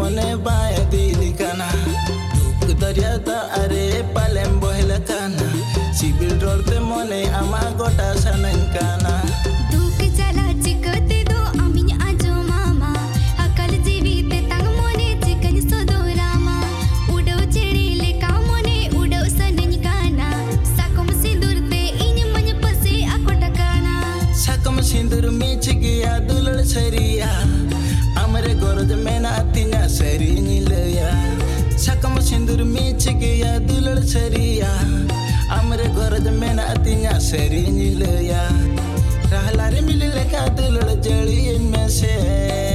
mone bae dilikana duk daryata are palem bohelakana sibil dorte mone ama gota sanankana duk chala chikate do aminya ajo mama akal jeevite tang mone chikani sodorama udo chedile ka mone udo sanankana sakom sindurte in manya pase akotakana sakom sindur michigi adulal sariya amre gorod mena atinya sari nilaya sakom sindur michigi adulal sariya amre gorod mena atinya sari nilaya rahlare milile ka adulal jali mese